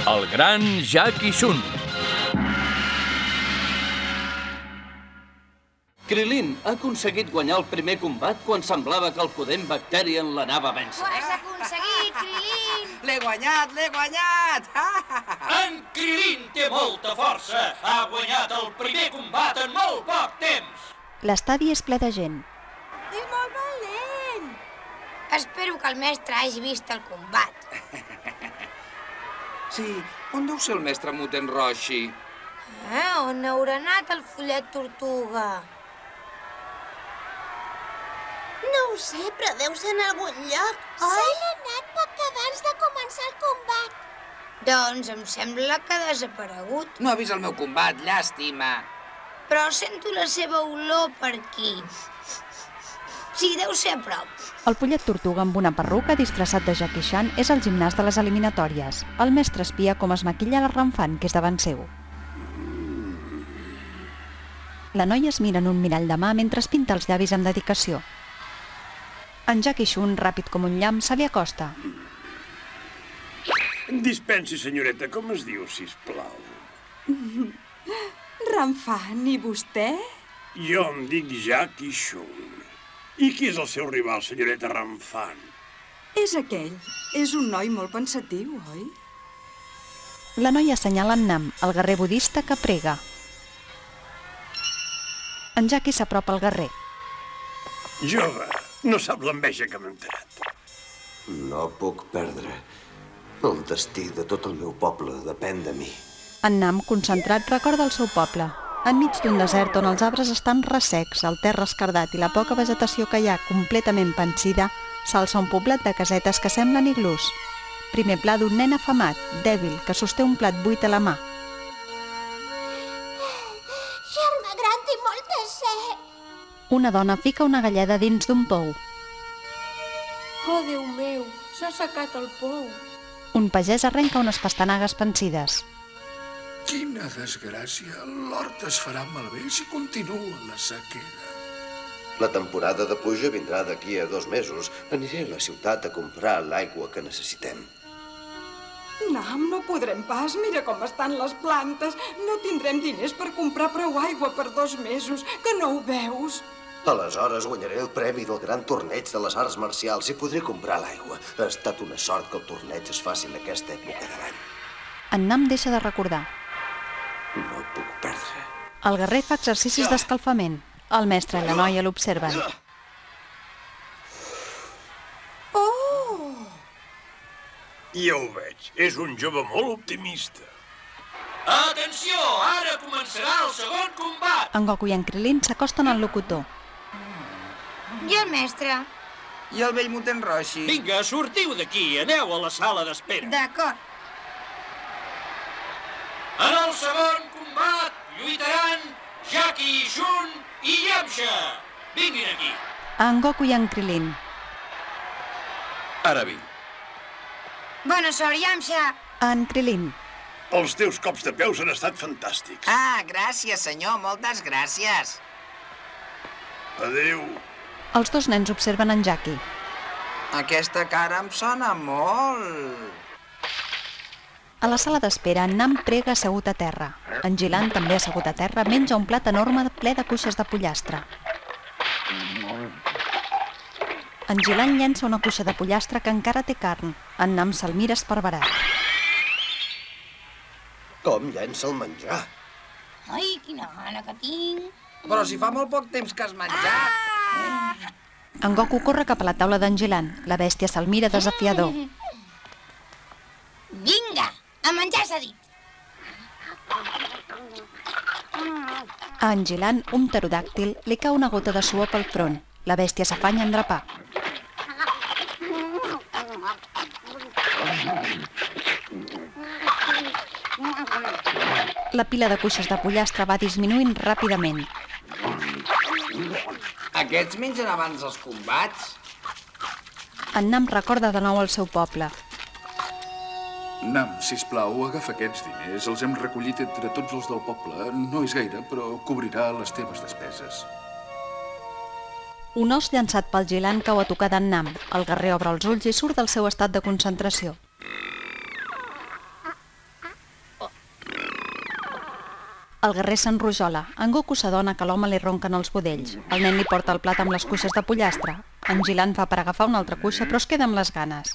El gran Jackie Chun. Krilin ha aconseguit guanyar el primer combat quan semblava que el pudent Bacterian l'anava a vèncer. Ho has aconseguit, Krilin! L'he guanyat, l'he guanyat! En Krilin té molta força. Ha guanyat el primer combat en molt poc temps. L'estadi és ple de gent. És molt valent! Espero que el mestre hagi vist el combat. Sí, on deu ser el mestre Muten Roshi? On haurà anat el follet tortuga? No ho sé, però deu ser en algun lloc, oi? Se n'ha anat poc abans de començar el combat. Doncs em sembla que ha desaparegut. No ha vist el meu combat, llàstima. Però sento la seva olor per aquí. Sí, deu ser a prop. El pollet tortuga amb una perruca disfressat de Jackie Chan és al gimnàs de les eliminatòries. El mestre espia com es maquilla la Renfant, que és davant seu. La noia es mira en un mirall de mà mentre es pinta els llavis amb dedicació. En Jackie Chun, ràpid com un llamp, se li acosta. Dispensi, senyoreta, com es diu, sisplau? Renfant, i vostè? Jo em dic Jackie Chun. I qui és el seu rival, senyoreta Renfant? És aquell. És un noi molt pensatiu, oi? La noia assenyala en Nam, el guerrer budista que prega. En Jackie s'apropa al guerrer. Jove, no sap l'enveja que m'ha entrat. No puc perdre. El destí de tot el meu poble depèn de mi. En Nam, concentrat, recorda el seu poble. Enmig d'un desert on els arbres estan ressecs, el terra escardat i la poca vegetació que hi ha completament pansida, s'alça un poblet de casetes que semblen iglús. Primer pla d'un nen afamat, dèbil, que sosté un plat buit a la mà. Germà gran té molta set. Una dona fica una galleda dins d'un pou. Oh, Déu meu, s'ha assecat el pou. Un pagès arrenca unes pastanagues pansides. Quina desgràcia! L'hort es farà malbé si continua la sequera. La temporada de pluja vindrà d'aquí a 2 mesos. Aniré a la ciutat a comprar l'aigua que necessitem. Nam, no podrem pas. Mira com estan les plantes. No tindrem diners per comprar prou aigua per 2 mesos. Que no ho veus? Aleshores guanyaré el premi del gran torneig de les arts marcials i podré comprar l'aigua. Ha estat una sort que el torneig es faci en aquesta època de l'any. En Nam deixa de recordar. No puc perdre. El guerrer fa exercicis d'escalfament. El mestre i la noia l'observen. Oh! Ja ho veig. És un jove molt optimista. Atenció! Ara començarà el segon combat! En Goku i en Krilin s'acosten al locutor. I el mestre? I el vell Muten Roshi? Vinga, sortiu d'aquí. Aneu a la sala d'espera. D'acord. En el segon combat lluitaran Jackie Chun i Yamcha. Vinguin aquí. En Goku i en Krilin. Ara vinc. Bona sort, Yamcha. En Krilin. Els teus cops de peus han estat fantàstics. Gràcies, senyor. Moltes gràcies. Adéu. Els 2 nens observen en Jackie. Aquesta cara em sona molt. A la sala d'espera, en Nam prega assegut a terra. En Jilan, també assegut a terra, menja un plat enorme ple de cuixes de pollastre. En Jilan llença una cuixa de pollastre que encara té carn. En Nam se'l mira esparverat. Com llença el menjar? Ai, quina gana que tinc. Però si fa molt poc temps que has menjat. En Goku corre cap a la taula d'en Jilan. La bèstia se'l mira desafiador. Vinga, a menjar s'ha dit. A en Jilan, un pterodàctil, li cau una gota de suor pel front. La bèstia s'afanya a endrapar. La pila de cuixes de pollastre va disminuint ràpidament. Aquests mengen abans dels combats? En Nam recorda de nou el seu poble. Nam, sisplau, agafa aquests diners. Els hem recollit entre tots els del poble. No és gaire, però cobrirà les teves despeses. Un os llançat pel Jilan cau a tocar d'en Nam. El guerrer obre els ulls i surt del seu estat de concentració. El guerrer s'enrojola. En Goku s'adona que l'home li ronquen els budells. El nen li porta el plat amb les cuixes de pollastre. En Gilan fa per agafar una altra cuixa, però es queda amb les ganes.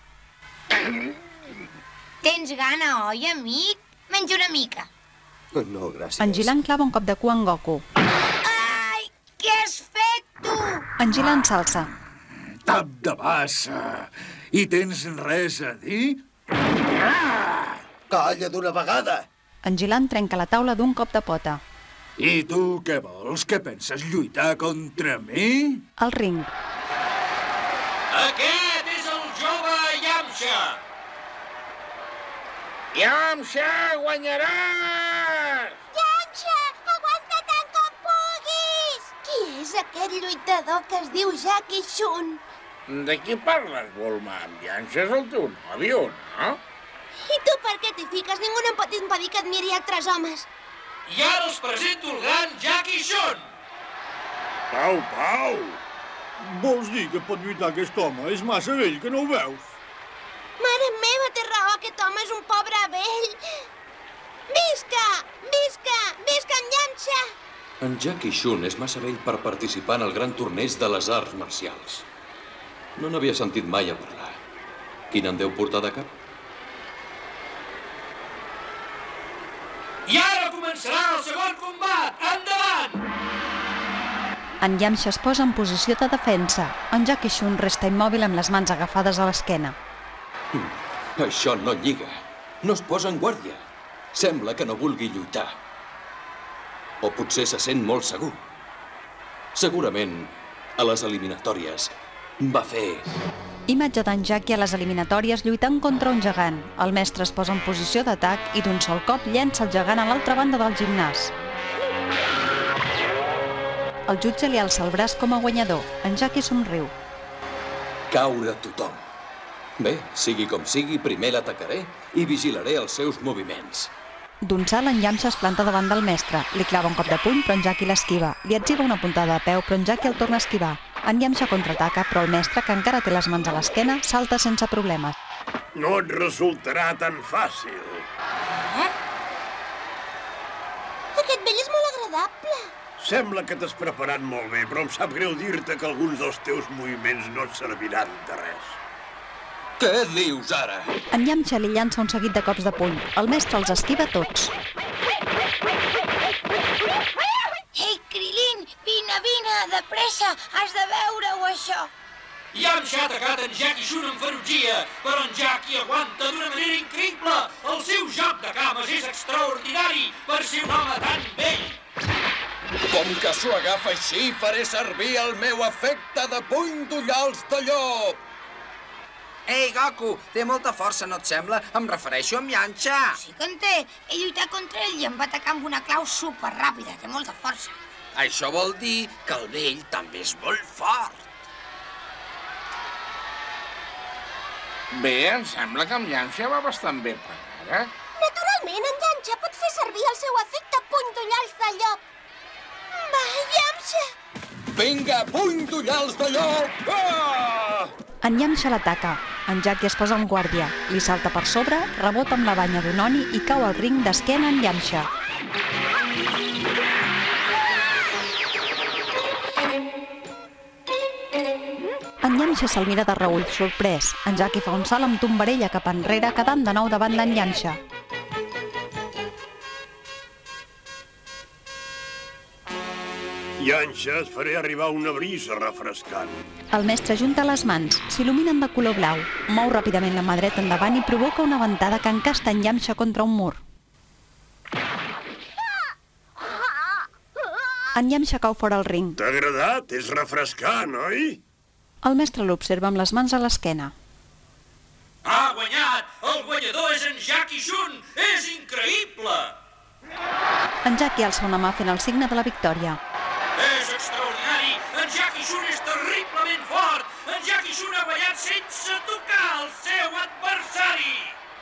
Tens gana, oi, amic? Menja una mica. No, gràcies. En Gilan clava un cop de cua en Goku. Ai, què has fet, tu? En Gilan s'alça. Tap de bassa! I tens res a dir? Calla d'una vegada! En Gilan trenca la taula d'un cop de pota. I tu què vols? Que penses lluitar contra mi? Al ring. Aquest és el jove Yamcha! Yamcha, guanyaràs! Yamcha, aguanta tant com puguis! Qui és aquest lluitador que es diu Jackie Chun? De qui parles, Bulma? En Yamcha és el teu nòvio, no? I tu per què t'hi fiques? Ningú no em pot impedir que admiri altres homes. I ara els presento el gran Jackie Chun! Pau, Pau! Vols dir que pot lluitar aquest home? És massa vell, que no ho veus? Mare meva, té raó, aquest home és un pobre vell. Visca! Visca! Visca en Yamcha! En Jackie Chun és massa vell per participar en el gran torneig de les arts marcials. No n'havia sentit mai a parlar. Quin en deu portar de cap? I ara començarà el segon combat! Endavant! En Yamcha es posa en posició de defensa. En Jackie Chun resta immòbil amb les mans agafades a l'esquena. Això no lliga. No es posa en guàrdia. Sembla que no vulgui lluitar. O potser se sent molt segur. Segurament, a les eliminatòries, va fer... Imatge d'en Jackie a les eliminatòries lluitant contra un gegant. El mestre es posa en posició d'atac i d'un sol cop llença el gegant a l'altra banda del gimnàs. El jutge li alça el braç com a guanyador. En Jackie somriu. Caure tothom. Bé, sigui com sigui, primer l'atacaré i vigilaré els seus moviments. D'un salt, en Yamcha es planta davant del mestre. Li clava un cop de puny, però en Jackie l'esquiva. Li etziba una puntada de peu, però en Jackie el torna a esquivar. En Yamcha contraataca, però el mestre, que encara té les mans a l'esquena, salta sense problemes. No et resultarà tan fàcil. Aquest vell és molt agradable. Sembla que t'has preparat molt bé, però em sap greu dir-te que alguns dels teus moviments no et serviran de res. Què dius ara? En Yamcha li llança un seguit de cops de puny. El mestre els esquiva tots. Ei, Krilin, vine, de pressa, has de veure-ho, això. Yamcha ha atacat en Jackie Chun amb ferotgia, però en Jackie aguanta d'una manera increïble. El seu joc de cames és extraordinari per ser un home tan vell. Com que s'ho agafa així, faré servir el meu efecte de puny d'ullals de llop. Ei, Goku, té molta força, no et sembla? Em refereixo a en Yamcha. Sí que en té. He lluitat contra ell i em va atacar amb una clau superràpida. Té molta força. Això vol dir que el vell també és molt fort. Bé, em sembla que en Yamcha va bastant bé pagada. Naturalment, en Yamcha pot fer servir el seu efecte puny d'ullals de llop. Va, Yamcha! Vinga, puny d'ullals de llop! Ah! En Yamcha l'ataca. En Jackie es posa en guàrdia. Li salta per sobre, rebota amb la banya d'un Oni i cau al ring d'esquena en Yamcha. En Yamcha se'l mira de reüll, sorprès. En Jackie fa un salt amb tombarella cap enrere, quedant de nou davant d'en Yamcha. Yamcha, et faré arribar una brisa refrescant. El mestre junta les mans, s'il·luminen de color blau, mou ràpidament la mà dreta endavant i provoca una ventada que encasta en Yamcha contra un mur. En Yamcha cau fora el ring. T'ha agradat? És refrescant, oi? El mestre l'observa amb les mans a l'esquena. Ha guanyat! El guanyador és en Jackie Chun! És increïble! En Jackie alça una mà fent el signe de la victòria. És extraordinari! En Jackie Chun és terriblement fort! En Jackie Chun ha guanyat sense tocar el seu adversari!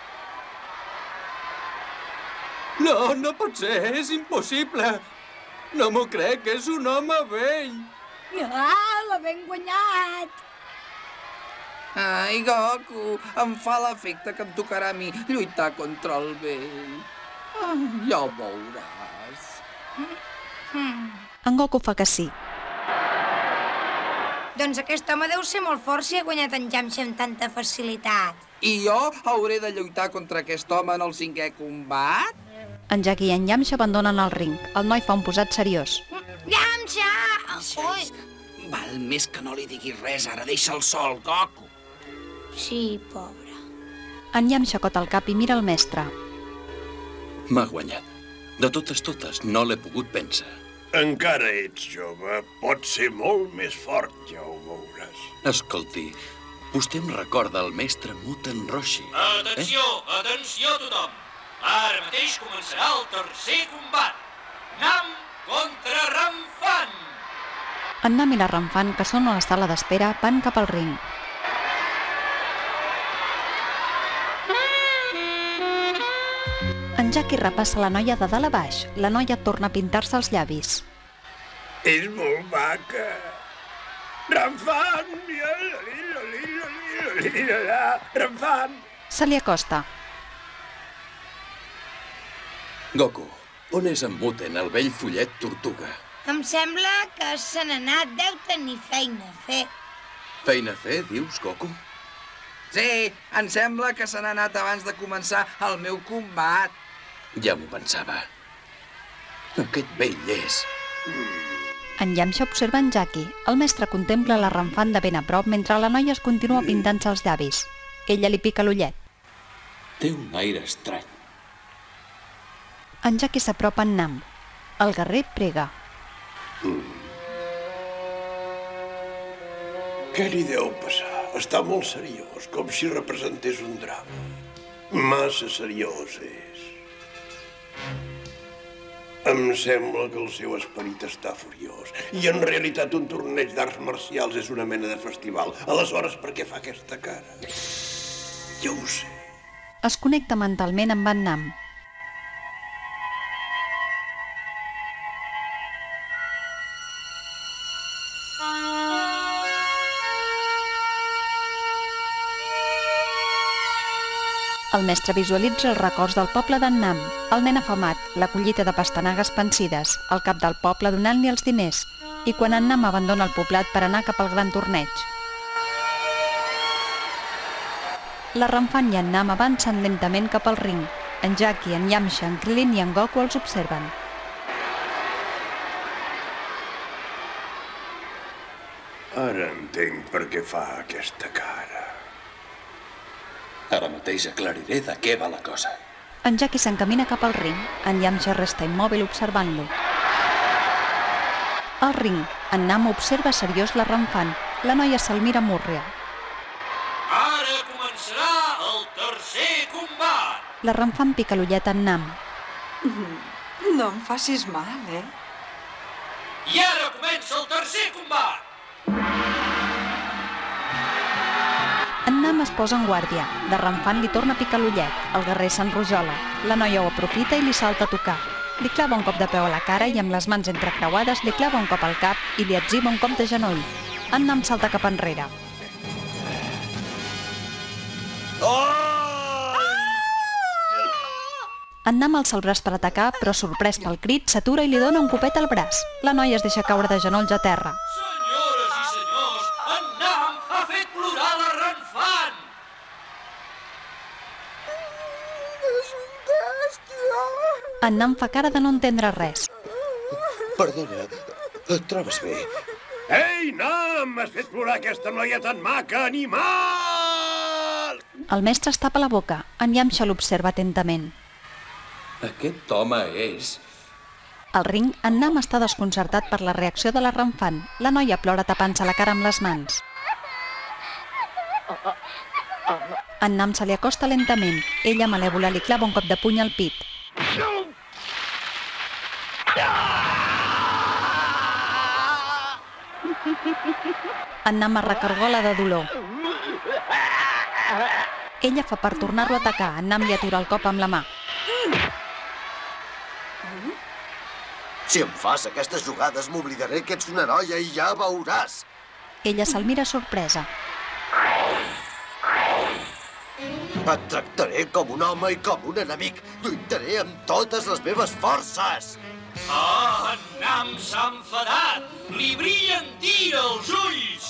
No, no pot ser, és impossible. No m'ho crec, és un home vell. Ah, l'havem guanyat! Ai, Goku, em fa l'efecte que em tocarà a mi lluitar contra el vell. Ja ho veuràs. En Goku fa que sí. Doncs aquest home deu ser molt fort si ha guanyat en Yamcha amb tanta facilitat. I jo hauré de lluitar contra aquest home en el 5è combat? En Jackie i en Yamcha abandonen el ring. El noi fa un posat seriós. Yamcha! Ui! Val més que no li diguis res, ara deixa'l sol, Goku. Sí, pobre. En Yamcha cota el cap i mira el mestre. M'ha guanyat. De totes, no l'he pogut vèncer. Encara ets jove. Pots ser molt més fort, ja ho veuràs. Escolti, vostè em recorda el mestre Muten Roshi. Atenció, atenció tothom. Ara mateix començarà el tercer combat. Nam contra Ramfan. En Nam i la Ramfan, que són a la sala d'espera, van cap al ring. En Jackie repassa la noia de dalt a baix. La noia torna a pintar-se els llavis. És molt maca. Ramfan! Ramfan! Se li acosta. Goku, on és en Muten, el vell follet tortuga? Em sembla que se n'ha anat. Deu tenir feina a fer. Feina a fer, dius, Goku? Sí, em sembla que se n'ha anat abans de començar el meu combat. Ja m'ho pensava. Aquest vell és... En Yamcha observa en Jackie. El mestre contempla la Ramfan de ben a prop mentre la noia es continua pintant-se els llavis. Ella li pica l'ullet. Té un aire estrany. En Jackie s'apropa en Nam. El guerrer prega. Què li deu passar? Està molt seriós, com si representés un drama. Massa seriós és. Em sembla que el seu esperit està furiós. I en realitat un torneig d'arts marcials és una mena de festival. Aleshores, per què fa aquesta cara? Ja ho sé. Es connecta mentalment amb en Nam. El mestre visualitza els records del poble d'en Nam, el nen afamat, la collita de pastanagues pansides, el cap del poble donant-li els diners, i quan en Nam abandona el poblat per anar cap al gran torneig. La Ramfan i en Nam avancen lentament cap al ring. En Jackie, en Yamcha, en Krillin i en Goku els observen. Ara entenc per què fa aquesta cara. Ara mateix aclariré de què va la cosa. En Jackie s'encamina cap al ring. En Yamcha resta immòbil observant-lo. Al ring, en Nam observa seriós la Ramfan. La noia se'l mira múrria. Ara començarà el tercer combat. La Ramfan pica l'ullet en Nam. No em facis mal, eh? I ara comença el tercer combat. En Nam es posa en guàrdia. La Ramfan li torna a picar l'ullet. El guerrer s'enrojola. La noia ho aprofita i li salta a tocar. Li clava un cop de peu a la cara i amb les mans entrecreuades li clava un cop al cap i li etziba un cop de genoll. En Nam salta cap enrere. En Nam alça el braç per atacar, però sorprès pel crit, s'atura i li dona un copet al braç. La noia es deixa caure de genolls a terra. Senyores i senyors, en Nam ha fet plorar la Ramfan. És un bèstia. En Nam fa cara de no entendre res. Perdona, et trobes bé? Ei, Nam! Has fet plorar aquesta noia tan maca, animal! El mestre es tapa la boca. En Yamcha l'observa atentament. Aquest home és... Al ring, en Nam està desconcertat per la reacció de la Ramfan. La noia plora tapant-se la cara amb les mans. En Nam se li acosta lentament. Ella, malèvola, li clava un cop de puny al pit. En Nam es recargola de dolor. Ella fa per tornar-lo a atacar. En Nam li atura el cop amb la mà. Si em fas aquestes jugades m'oblidaré que ets una noia i ja veuràs. Ella se'l mira sorpresa. Et tractaré com un home i com un enemic. Lluitaré amb totes les meves forces. En Nam s'ha enfadat! Li brillen tir els ulls!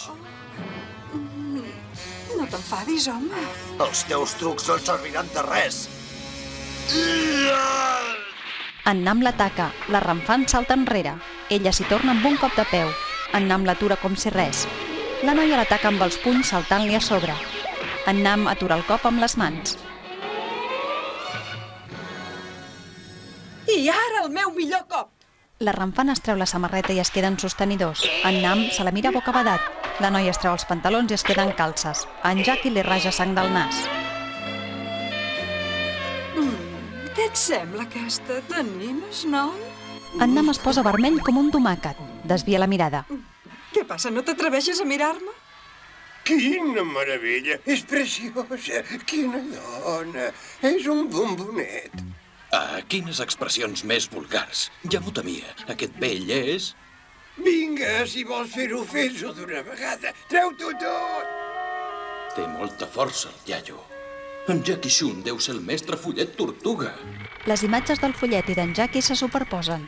No t'enfadis, home. Els teus trucs no et serviran de res. En Nam l'ataca. La Ramfan salta enrere. Ella s'hi torna amb un cop de peu. En Nam l'atura com si res. La noia l'ataca amb els punys saltant-li a sobre. En Nam atura el cop amb les mans. I ara el meu millor cop. La Ramfan es treu la samarreta i es queda en sostenidors. En Nam se la mira bocabadat. La noia es treu els pantalons i es queda en calces. En Jackie li raja sang del nas. Què et sembla aquesta? T'animes, noi? En Nam es posa vermell com un tomàquet. Desvia la mirada. Què passa, no t'atreveixes a mirar-me? Quina meravella! És preciosa! Quina dona! És un bombonet! Quines expressions més vulgars. Ja m'ho temia. Aquest vell és... Vinga, si vols fer-ho, fes-ho d'una vegada. Treu-t'ho tot! Té molta força, el iaio. En Jackie Chun deu ser el mestre follet tortuga. Les imatges del follet i d'en Jackie se superposen.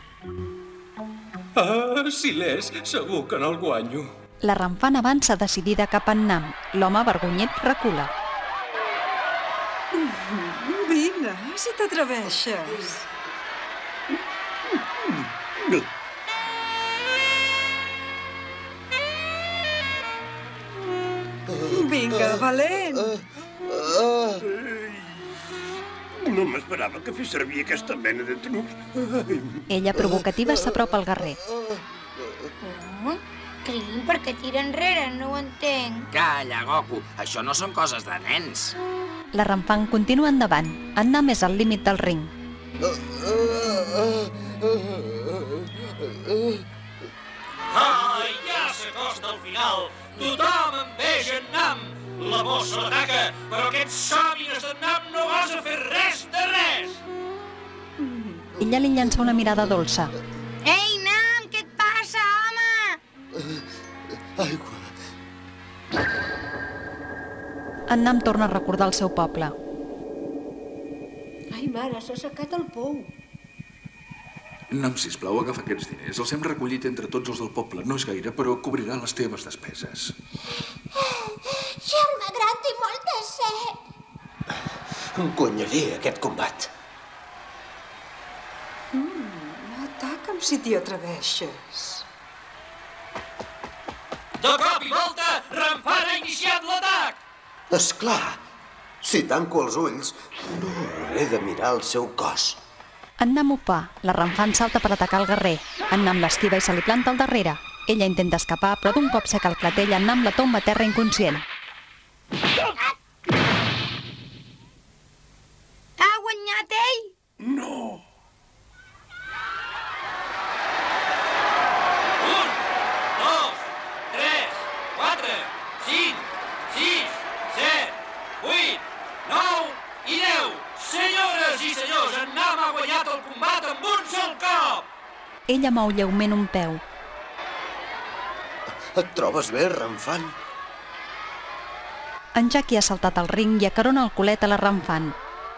Si l'és, segur que no el guanyo. La Ramfan avança decidida cap a en Nam. L'home avergonyit recula. Vine, si t'atreveixes. Vinga, valent. No m'esperava que fes servir aquesta mena de trucs. Ella, provocativa, s'apropa al guerrer. Krillin, per què tira enrere? No ho entenc. Calla, Goku. Això no són coses de nens. La Ramfan continua endavant. En Nam és al límit del ring. Ja s'acosta al final. Tothom enveja en Nam. La bossa l'ataca, però aquests sàmines d'en Nam no gosa fer res de res. Ella li llança una mirada dolça. Ei, Nam, què et passa, home? Aigua. En Nam torna a recordar el seu poble. Ai, mare, s'ha assecat el pou. Nam, sisplau, agafa aquests diners. Els hem recollit entre tots els del poble. No és gaire, però cobrirà les teves despeses. Germà gran, tinc molta set. Guanyaré aquest combat. Ataca'm si t'hi atreveixes. De cop i volta, Ramfan ha iniciat l'atac. Esclar, si tanco els ulls, no hauré de mirar el seu cos. En Nam ho fa. La Ramfan salta per atacar el guerrer. En Nam l'esquiva i se li planta al darrere. Ella intenta escapar, però d'un cop sec el clatell, en Nam la tomba a terra inconscient. Ha guanyat ell? No. 1, 2, 3, 4, 5, 6, 7, 8, 9 i 10. Senyores i senyors, en Nam ha guanyat el combat amb un sol cop! Ella mou lleument un peu. Et trobes bé, Ramfan? En Jackie ha saltat al ring i acarona el culet a la Ramfan.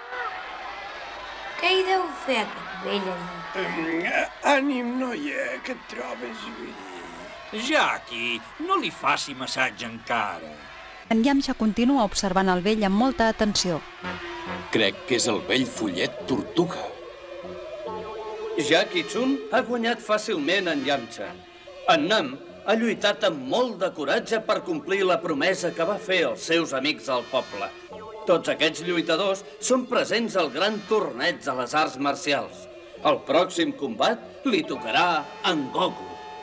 Què hi deu fer aquest vell allí? Ànim, noia, que et trobes bé. Jackie, no li faci massatge encara. En Yamcha continua observant el vell amb molta atenció. Crec que és el vell follet tortuga. Jackie Chun ha guanyat fàcilment en Yamcha. En Nam ha lluitat amb molt de coratge per complir la promesa que va fer als seus amics al poble. Tots aquests lluitadors són presents al gran torneig de les arts marcials. El pròxim combat li tocarà a en Goku.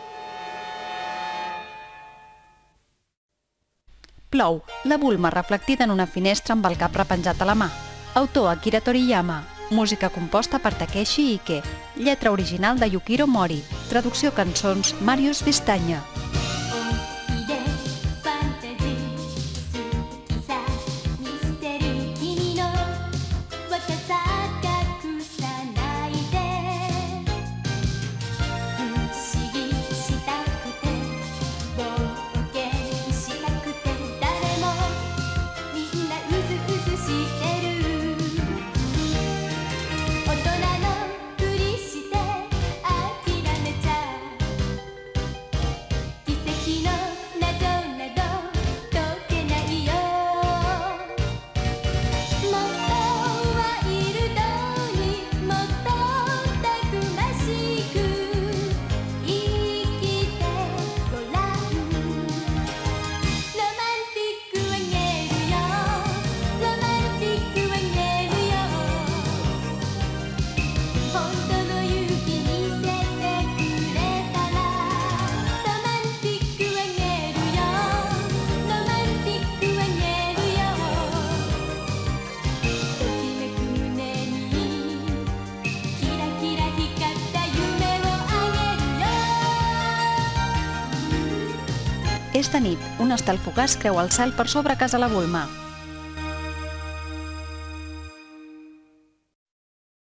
Plou, la Bulma reflectida en una finestra amb el cap repenjat a la mà. Autor Akira Toriyama. Música composta per Takeshi Ike. Lletra original de Yukiro Mori. Traducció cançons Màrius Vistanya. してる És de nit, un estel fugaç creu el cel per sobre casa la Bulma.